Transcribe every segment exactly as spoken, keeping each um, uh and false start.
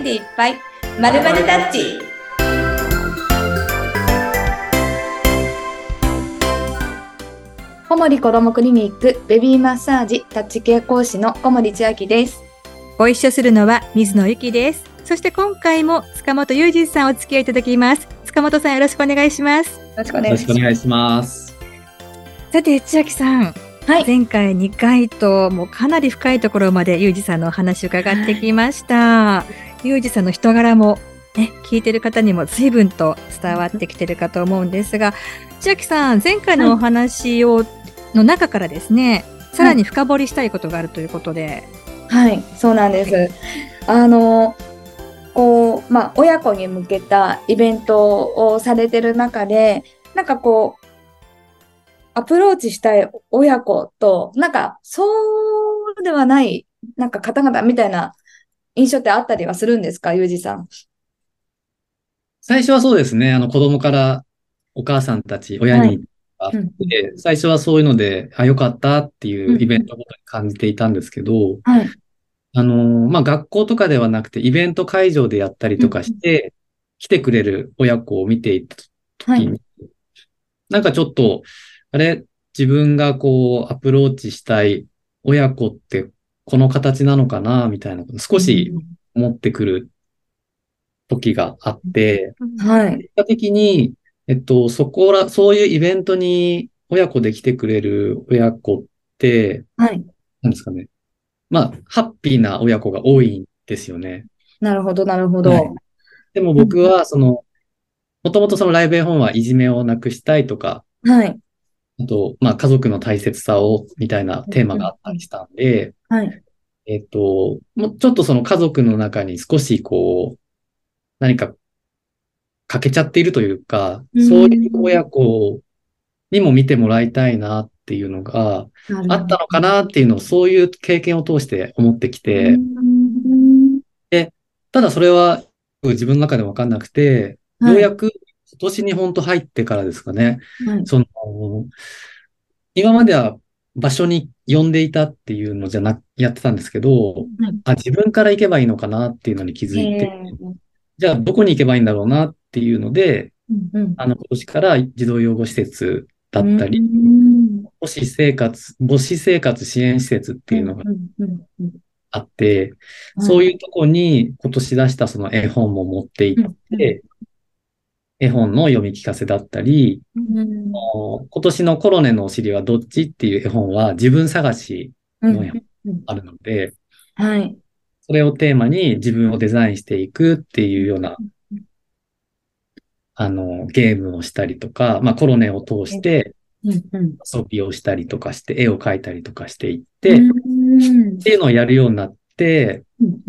でいっぱいまるまるタッチ。小森子どもクリニックベビーマッサージタッチケア講師の小森千秋です。 ご一緒するのは水野ゆきです。そして今回も塚本裕二さんお付き合いいただきます。塚本さんよろしくお願いします。よろしくお願いします。 よろしくお願いします。 さて千秋さん、はい、前回にかいともうかなり深いところまで裕二さんのお話を伺ってきました。裕二さんの人柄もね、聞いてる方にも随分と伝わってきてるかと思うんですが、千秋さん前回のお話を、はい、の中からですね、さらに深掘りしたいことがあるということで、 はい、はい、そうなんです。あのこう、まあ、親子に向けたイベントをされてる中で、なんかこうアプローチしたい親子と、なんかそうではないなんか方々みたいな印象ってあったりはするんですか、裕二さん。 最初はそうですね。あの子供からお母さんたち、親にあって、はいうん、最初はそういうので、あ、よかったっていうイベントごとに感じていたんですけど、うんはい、あの、まあ、学校とかではなくて、イベント会場でやったりとかして、うん、来てくれる親子を見ていた時に、はい、なんかちょっと、あれ、自分がこう、アプローチしたい親子ってこの形なのかな、みたいなこと少し思ってくる時があって、 はい。 結果的に、えっと、そこら、そういうイベントに親子で来てくれる親子って、 はい。 なんですかね。まあ、ハッピーな親子が多いんですよね。 なるほど、なるほど。はい、 でも僕は、その、もともとそのライブ絵本はいじめをなくしたいとか、 はい。 あと、まあ、家族の大切さを、みたいなテーマがあったりしたんで、 はい。 えっと、もうちょっとその家族の中に少しこう、何か欠けちゃっているというか、そういう親子にも見てもらいたいなっていうのがあったのかなっていうのを、そういう経験を通して思ってきて、で、ただそれは自分の中で分かんなくて、はい、ようやく今年に本当入ってからですかね、はい、その、今までは場所に呼んでいたっていうのじゃな、やってたんですけど、はい、あ、自分から行けばいいのかなっていうのに気づいて、じゃあどこに行けばいいんだろうなっていうので、うんうん、あの、今年から児童養護施設だったり、母子生活、母子生活支援施設っていうのがあって、そういうとこに今年出したその絵本も持って行って、絵本の読み聞かせだったり、今年のコロネのお尻はどっちっていう絵本は自分探しの絵本あるので、 はい。 それをテーマに自分をデザインしていくっていうような、あの、ゲームをしたりとか、まあコロネを通して、遊びをしたりとかして、絵を描いたりとかしていって、っていうのをやるようになって、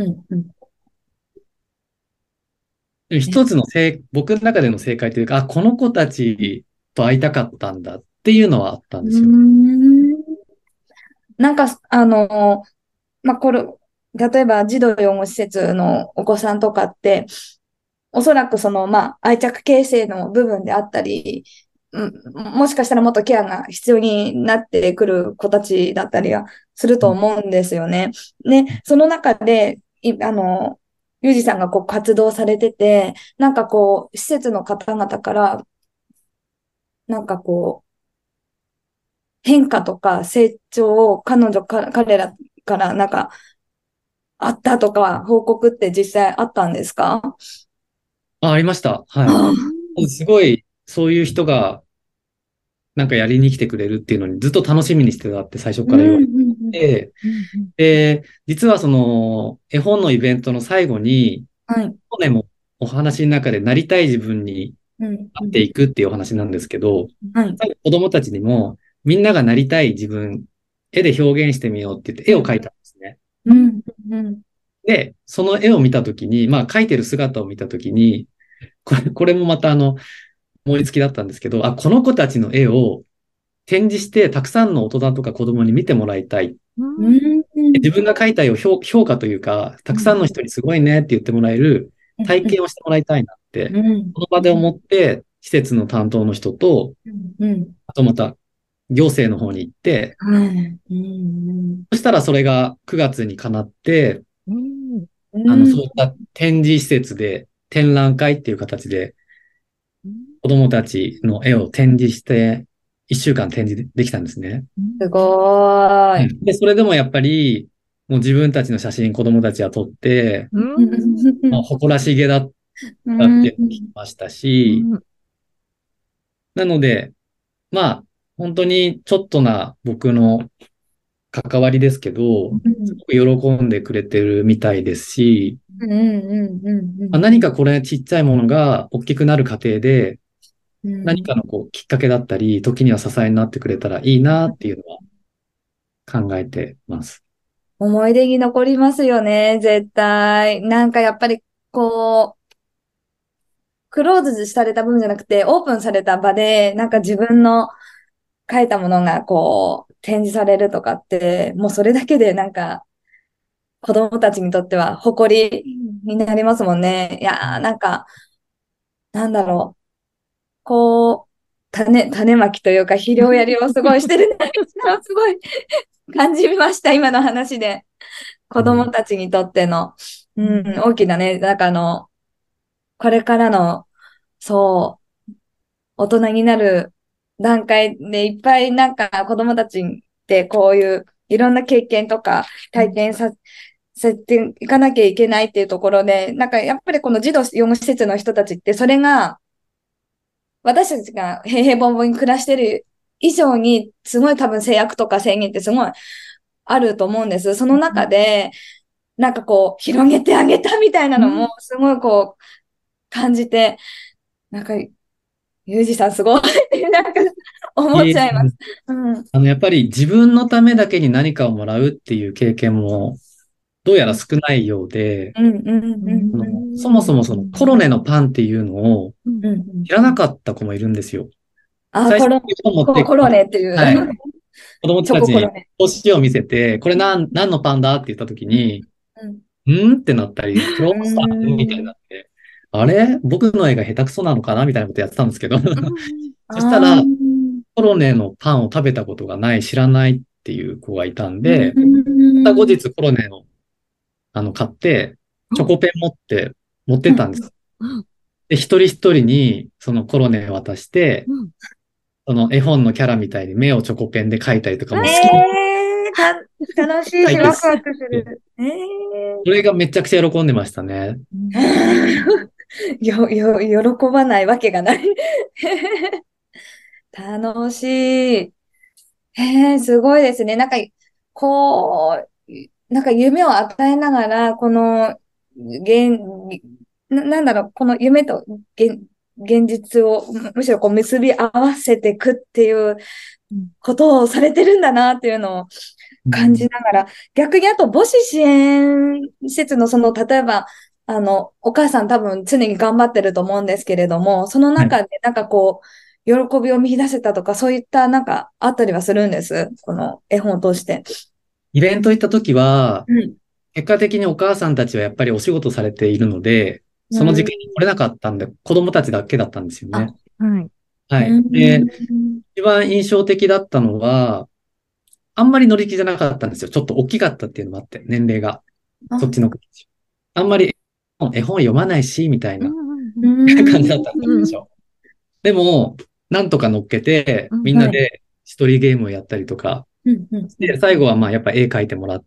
一つの正、僕の中での正解というか、あ、この子たちと会いたかったんだっていうのはあったんですよね。 なんか、あの、まあ、これ、例えば児童養護施設のお子さんとかって、おそらくその、まあ、愛着形成の部分であったり、もしかしたらもっとケアが必要になってくる子たちだったりはすると思うんですよね。ね、その中で、あの、ゆうじさんがこう活動されてて、なんかこう、施設の方々から、なんかこう、変化とか成長を彼女か、彼らからなんか、あったとか報告って実際あったんですか？ あ、ありました。はい。すごい、そういう人が、なんかやりに来てくれるっていうのにずっと楽しみにしてたって最初から言われて、で、実はその絵本のイベントの最後に、 はい、 去年もお話の中でなりたい自分になっていくっていうお話なんですけど、 はい、 子供たちにもみんながなりたい自分、絵で表現してみようって言って絵を描いたんですね。 うんうん、 で、その絵を見たときに、まあ描いてる姿を見たときに、これ、これもまたあの、思いつきだったんですけど、あ、この子たちの絵を展示してたくさんの大人とか子供に見てもらいたい。 うん、 自分が描いた絵を評、評価というか、たくさんの人にすごいねって言ってもらえる体験をしてもらいたいなって、この場で思って、施設の担当の人と、あとまた行政の方に行って、そしたらそれがくがつにかなって、 あの、そういった展示施設で展覧会っていう形で子供たちの絵を展示して、一週間展示できたんですね。 すごーい。 で、それでもやっぱり、もう自分たちの写真子供たちは撮って、まあ、誇らしげだったっていうのを聞きましたし、なので、まあ、本当にちょっとな僕の関わりですけど、すごく喜んでくれてるみたいですし、何かこれちっちゃいものが大きくなる過程で、何かのこうきっかけだったり、時には支えになってくれたらいいなっていうのは考えてます。 思い出に残りますよね、絶対。なんかやっぱりこう、クローズされた部分じゃなくて、オープンされた場で、なんか自分の書いたものがこう、展示されるとかって、もうそれだけでなんか、子供たちにとっては誇りになりますもんね。いやー、なんか、なんだろう。こう、種、種まきというか肥料やりをすごいしてるな、すごい感じました、今の話で。子供たちにとっての、うん、大きなね、なんかあの、これからの、そう、大人になる段階でいっぱいなんか子供たちってこういういろんな経験とか体験させていかなきゃいけないっていうところで、なんかやっぱりこの児童養護施設の人たちってそれが私たちが平々凡々に暮らしてる以上にすごい多分制約とか制限ってすごいあると思うんです。その中で、なんかこう広げてあげたみたいなのもすごいこう感じて、なんかゆうじさんすごいなんか思っちゃいます。うん、 あの、やっぱり自分のためだけに何かをもらうっていう経験もどうやら少ないようで、そもそもそのコロネのパンっていうのを知らなかった子もいるんですよ。 あ、コロ、コロネっていう。 はい。子供たちに年を見せて、これ何、何のパンだって言ったときに、うんってなったり、クロワッサンみたいになって、あれ僕の絵が下手くそなのかなみたいなことやってたんですけど。そしたら、コロネのパンを食べたことがない、知らないっていう子がいたんで、また後日コロネの、あの、買って、チョコペン持って、持ってったんです。で、一人一人に、そのコロネを渡して、その絵本のキャラみたいに目をチョコペンで描いたりとかも好き。 えー、た楽しいし、ワクワクする。えー、 それがめちゃくちゃ喜んでましたね。 よ、よ、喜ばないわけがない。楽しい。へえ、すごいですね。なんか、こう、なんか夢を与えながら、この、現、な、なんだろう、この夢と現、現実をむしろこう結び合わせていくっていうことをされてるんだなっていうのを感じながら、うん、逆にあと母子支援施設のその、例えば、あの、お母さん多分常に頑張ってると思うんですけれども、その中でなんかこう、喜びを見出せたとか、そういったなんかあったりはするんです。この絵本を通して。 イベント行った時は、うん、結果的にお母さんたちはやっぱりお仕事されているので、その時間に来れなかったんで、うん、子供たちだけだったんですよね。 はい。 はい。で、一番印象的だったのは、あんまり乗り気じゃなかったんですよ。ちょっと大きかったっていうのもあって、年齢が。そっちの子たち。あんまり絵本読まないし、みたいな感じだったんですよ。でも、なんとか乗っけて、みんなで一人ゲームをやったりとか、で、最後はまあやっぱ絵描いてもらって、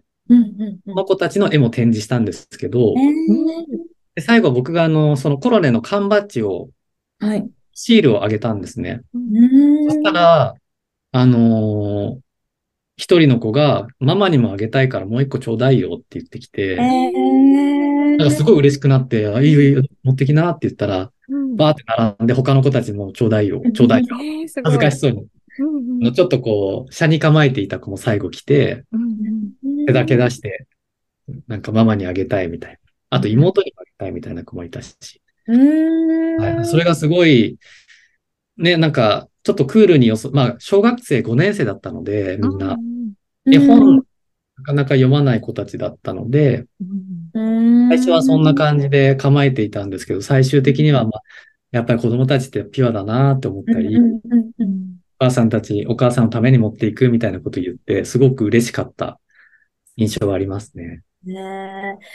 その子たちの絵も展示したんですけど、で最後僕があの、そのコロネの缶バッジを、シールをあげたんですね。そしたら、あのー、一人の子が、ママにもあげたいからもう一個ちょうだいよって言ってきて、なんかすごい嬉しくなって、あ、いいよいいよ、持ってきなって言ったら、バーって並んで他の子たちもちょうだいよ、ちょうだいよ。恥ずかしそうに。ちょっとこう、車に構えていた子も最後来て、手だけ出して、なんかママにあげたいみたいな。あと妹にもあげたいみたいな子もいたし。はい、それがすごい、ね、なんか、ちょっとクールによそ、まあ、小学生ごねん生だったので、みんな。絵本、なかなか読まない子たちだったので、最初はそんな感じで構えていたんですけど、最終的には、まあ、やっぱり子供たちってピュアだなって思ったり、お母さんたち、お母さんのために持っていくみたいなことを言って、すごく嬉しかった印象はありますね。 ね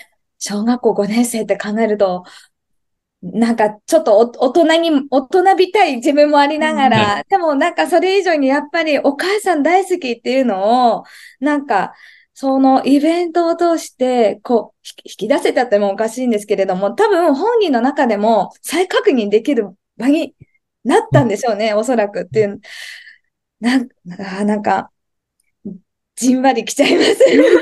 小学校ごねん生って考えると、なんかちょっとお大人に、大人びたい自分もありながうん。 ら、でもなんかそれ以上にやっぱりお母さん大好きっていうのを、なんかそのイベントを通して、こう、引き引き出せたってもおかしいんですけれども、多分本人の中でも再確認できる場になったんでしょうね、おそらくっていう。なん、あなんか、じんわり来ちゃいます。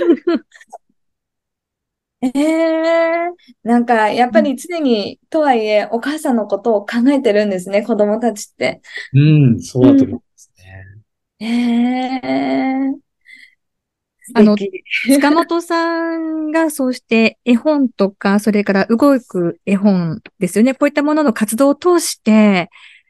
ええなんか、やっぱり常に、とはいえ、お母さんのことを考えてるんですね、子供たちって。 うん、そうだと思いうん。 ますね。 ええ素あの、 敵。 塚本さんがそうして絵本とか、それから動く絵本ですよね。こういったものの活動を通して、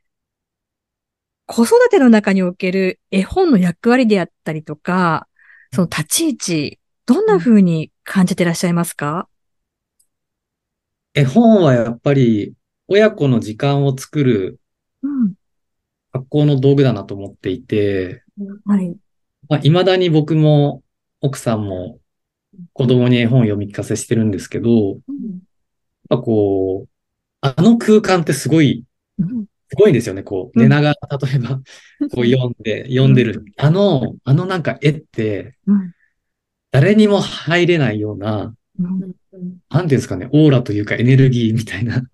子育ての中における絵本の役割であったりとか、その立ち位置、どんな風に感じてらっしゃいますか？ 絵本はやっぱり親子の時間を作るうん。 学校の道具だなと思っていて、 うんはい。 まあ、未だに僕も奥さんも子供に絵本を読み聞かせしてるんですけど、やっうん。 ぱこう、あの空間ってすごい、 うん。 すごいんですよね。こう、 うん。 寝ながら、例えば、こう読んで、読うん。 んでる。あの、あのなんか絵って、 うん。 誰にも入れないような、 うん。 うんうんなんていうんですかね、オーラというかエネルギーみたいな空うん。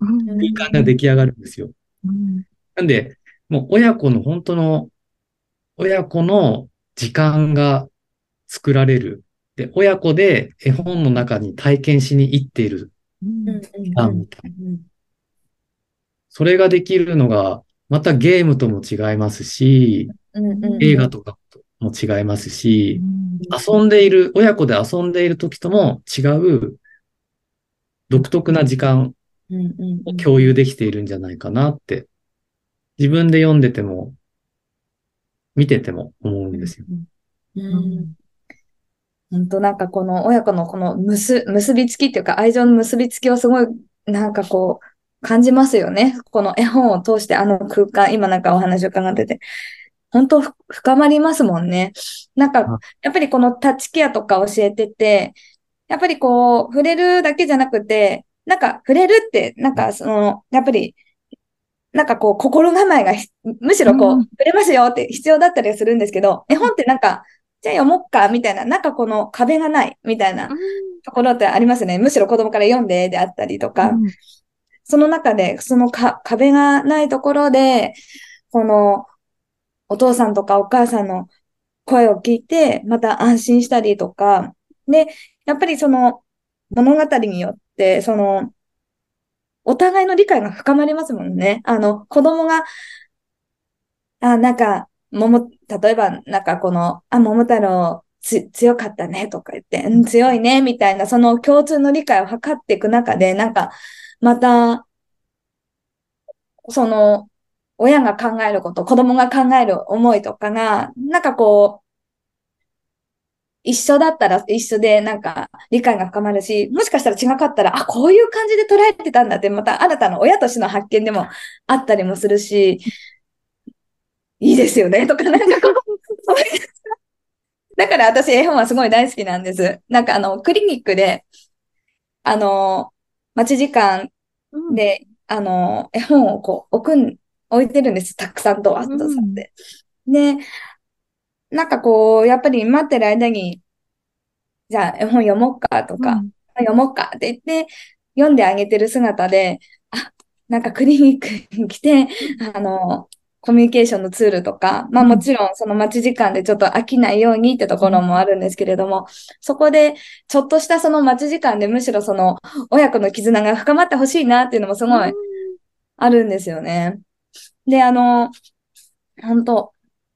間が出来上がるんですよ。 うん。 なんで、もう親子の本当の、親子の時間が作られる。で、親子で絵本の中に体験しに行っているうん時うんうん間みたいな。 うんそれができるのが、またゲームとも違いますし、 うんうん映うん画とかとも違いますし、 うん。 遊んでいる、親子で遊んでいる時とも違う独特な時間うんうんをうん共有できているんじゃないかなって、自分で読んでても、見てても思うんですよ。 うんうんうん。 本当なんかこの親子のこの結、結びつきっていうか愛情の結びつきをすごいなんかこう感じますよね。この絵本を通してあの空間、今なんかお話を伺ってて。本当ふ深まりますもんね。なんかあ、 やっぱりこのタッチケアとか教えてて、やっぱりこう触れるだけじゃなくて、なんか触れるって、なんかその、やっぱりなんかこう、心構えがひむしろこう、 うん。 触れますよって必要だったりするんですけど、絵本ってなんか、じゃあ読もっか、みたいな、なんかこの壁がない、みたいなうん。 ところってありますね。むしろ子供から読んで、であったりとか、 うん。 その中で、そのか壁がないところで、この、お父さんとかお母さんの声を聞いて、また安心したりとか、で、やっぱりその物語によって、その、お互いの理解が深まりますもんね。あの、子供があ、なんか、桃、例えば、なんかこの、あ、桃太郎つ強かったねとか言って、うん、強いね、みたいな、その共通の理解を図っていく中で、なんか、また、その、親が考えること、子供が考える思いとかが、なんかこう、一緒だったら一緒で、なんか、理解が深まるし、もしかしたら違かったら、あ、こういう感じで捉えてたんだって、また新たな親としての発見でもあったりもするし、いいですよね、とか、なんかこう、だから私絵本はすごい大好きなんです。なんかあの、クリニックで、あの、待ち時間うん。 で、あの、絵本をこう、置くん、置いてるんです。たくさんと、あうとさっん。 て。で、なんかこう、やっぱり待ってる間に、じゃあ絵本読もうかとか、 うん。 読もうかって言って、読んであげてる姿で、あ、なんかクリニックに来て、あの、コミュニケーションのツールとか、まあうん。 もちろんその待ち時間でちょっと飽きないようにってところもあるんですけれども、そこでちょっとしたその待ち時間でむしろその親子の絆が深まってほしいなっていうのもすうん。 ごいあるんですよね。で、あの、本当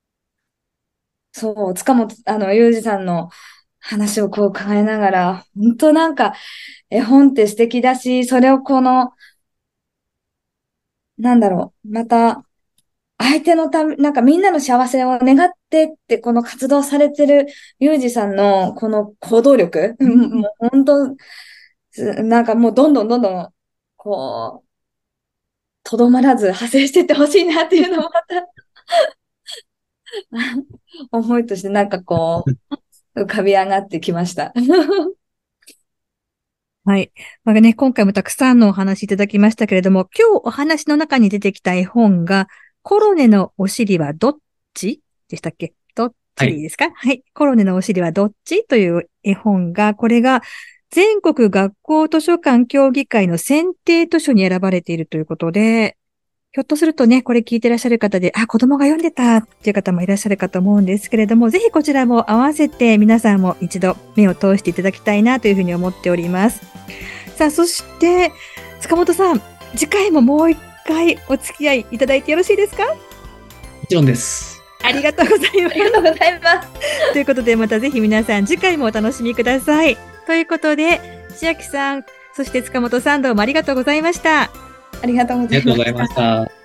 そう、塚本、あの、ゆうじさんの話をこう考えながら、本当なんか絵本って素敵だし、それをこの、なんだろう、また、相手のため、なんかみんなの幸せを願ってってこの活動されてるユージさんのこの行動力、ううん。 んもう本当、すなんかもうどんどんどんどん、こう、とどまらず派生してってほしいなっていうのもまた思いとしてなんかこう、浮かび上がってきました。 はい。まあね、今回もたくさんのお話いただきましたけれども、今日お話の中に出てきた絵本が、コロネのお尻はどっちでしたっけ？どっちでいいですか？はい、はい。コロネのお尻はどっちという絵本が、これが全国学校図書館協議会の選定図書に選ばれているということで、ひょっとするとね、これ聞いてらっしゃる方で、あ、子供が読んでたっていう方もいらっしゃるかと思うんですけれども、ぜひこちらも合わせて皆さんも一度目を通していただきたいなというふうに思っております。さあ、そして、塚本さん、次回ももう一回お付き合いいただいてよろしいですか？ もちろんです。 ありがとうございます。 ありがとうございます。 ということで、またぜひ皆さん次回もお楽しみください。ということで、千秋さん、そして塚本さん、どうもありがとうございました。 ありがとうございました。 ありがとうございました。